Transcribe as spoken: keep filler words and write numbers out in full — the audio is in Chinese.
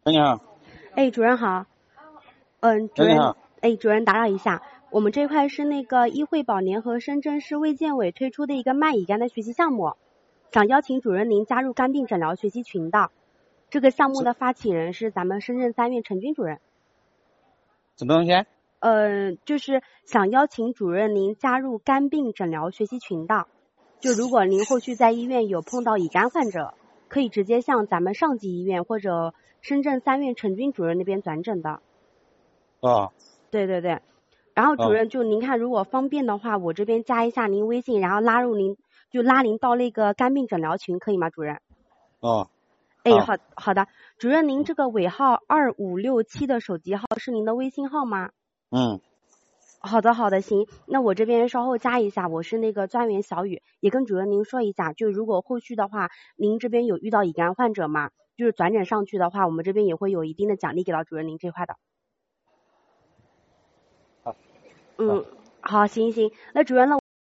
喂，你好。 哎，主任好。嗯，主任，哎，主任打扰一下，我们这块是那个医惠宝联合深圳市卫健委推出的一个慢乙肝的学习项目，想邀请主任您加入肝病诊疗学习群的。这个项目的发起人是咱们深圳三院陈军主任。 什么东西？ 呃，就是想邀请主任您加入肝病诊疗学习群的。就如果您后续在医院有碰到乙肝患者，可以直接向咱们上级医院或者深圳三院陈军主任那边转诊的。 哦。 对对对。然后主任就您看，如果方便的话，我这边加一下您微信，然后拉入您，就拉您到那个肝病诊疗群，可以吗，主任？ 哦。 哎，好好的，主任，您这个尾号二五六七的手机号是您的微信号吗？ 嗯。 好的好的，行，那我这边稍后加一下，我是那个专员小雨，也跟主任您说一下，就如果后续的话，您这边有遇到乙肝患者嘛，就是转诊上去的话，我们这边也会有一定的奖励给到主任您这块的。 好。 嗯，好，行行，那主任呢？